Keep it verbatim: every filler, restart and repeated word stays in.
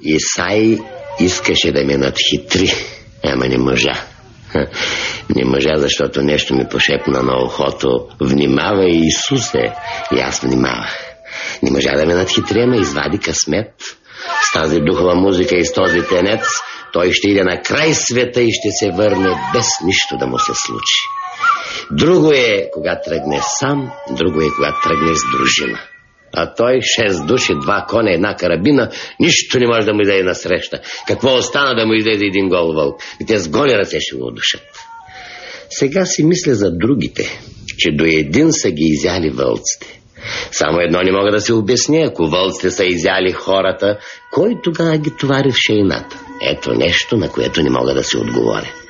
Исай искаше да ме надхитри, ама не можа. Не можа, защото нещо ми пошепна на ухото: внимавай, Исусе. И аз внимавах. Не можа да ме надхитри, ама извади късмет. С тази духова музика и с този тенец той ще иде на край света и ще се върне без нищо да му се случи. Друго е, когато тръгне сам, друго е, когато тръгне с дружина. А той, шест души, два коня, една карабина, нищо не може да му излезе насреща. Какво остана да му излезе един гол вълк? И те с голи ръце ще го удушат. Сега си мисля за другите, че до един са ги изяли вълците. Само едно не мога да се обясня: ако вълците са изяли хората, кой тогава ги товари в шейната? Ето нещо, на което не мога да се отговоря.